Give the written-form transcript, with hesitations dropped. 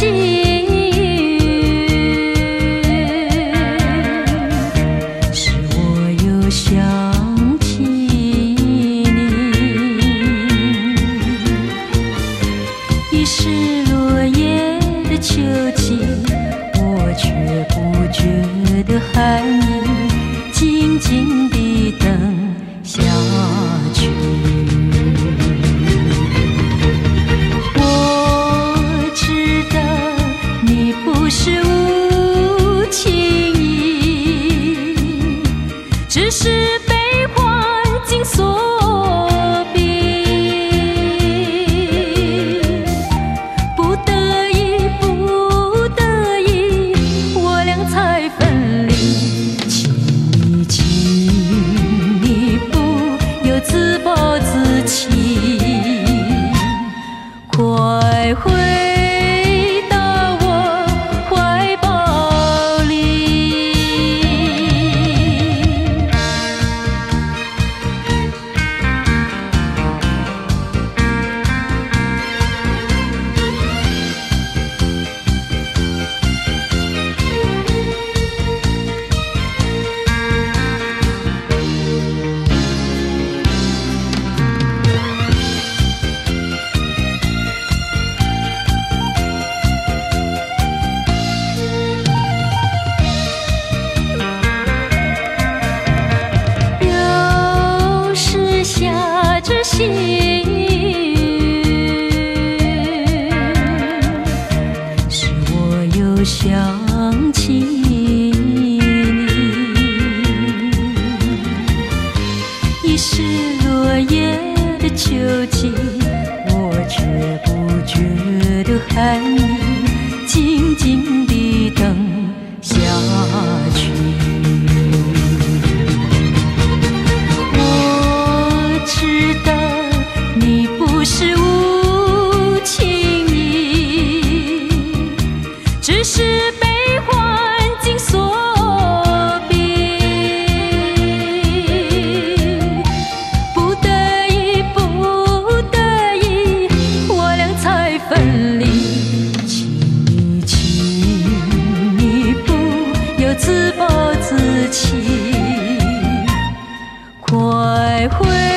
使我又想起你。已是落叶的秋季，我却不觉得寒意，静静地等下去。我知道你不是无情意，只是被环境所逼，不得已，不得已，我俩才分离。请你，请你不要自暴自弃，快回到我怀抱里。又是下着细雨，使我又想起你。已是落叶的秋季，我却不觉得寒意，静静地等下去。我知道你不是无情意，只是被环境所逼，不得已，不得已，我俩才分离。请你，请你不要自暴自弃，快回